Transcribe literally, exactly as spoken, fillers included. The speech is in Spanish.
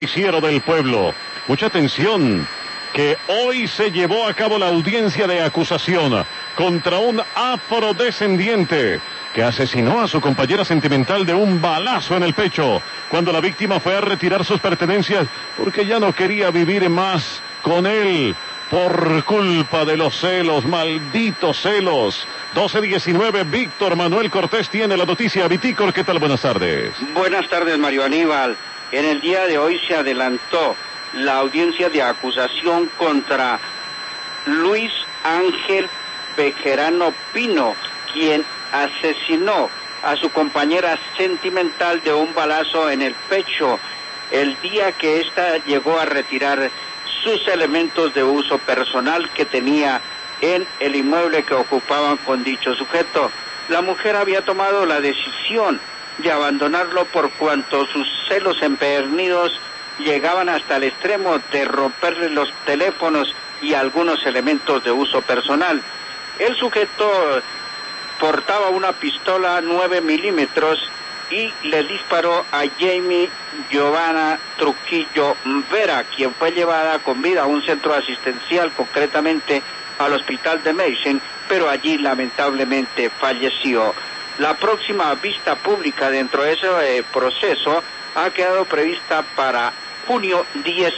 Noticiero del pueblo. Mucha atención, que hoy se llevó a cabo la audiencia de acusación contra un afrodescendiente que asesinó a su compañera sentimental de un balazo en el pecho cuando la víctima fue a retirar sus pertenencias porque ya no quería vivir más con él por culpa de los celos, malditos celos. doce diecinueve, Víctor Manuel Cortés tiene la noticia. Vitícor, ¿qué tal? Buenas tardes. Buenas tardes, Mario Aníbal. En el día de hoy se adelantó la audiencia de acusación contra Luis Ángel Bejerano Pino, quien asesinó a su compañera sentimental de un balazo en el pecho el día que ésta llegó a retirar sus elementos de uso personal que tenía en el inmueble que ocupaban con dicho sujeto. La mujer había tomado la decisión de abandonarlo por cuanto sus celos empedernidos llegaban hasta el extremo de romperle los teléfonos y algunos elementos de uso personal. El sujeto portaba una pistola nueve milímetros y le disparó a Jamie Giovanna Trujillo Vera, quien fue llevada con vida a un centro asistencial, concretamente al hospital de Meissen, pero allí lamentablemente falleció. La próxima vista pública dentro de ese eh, proceso ha quedado prevista para junio diez.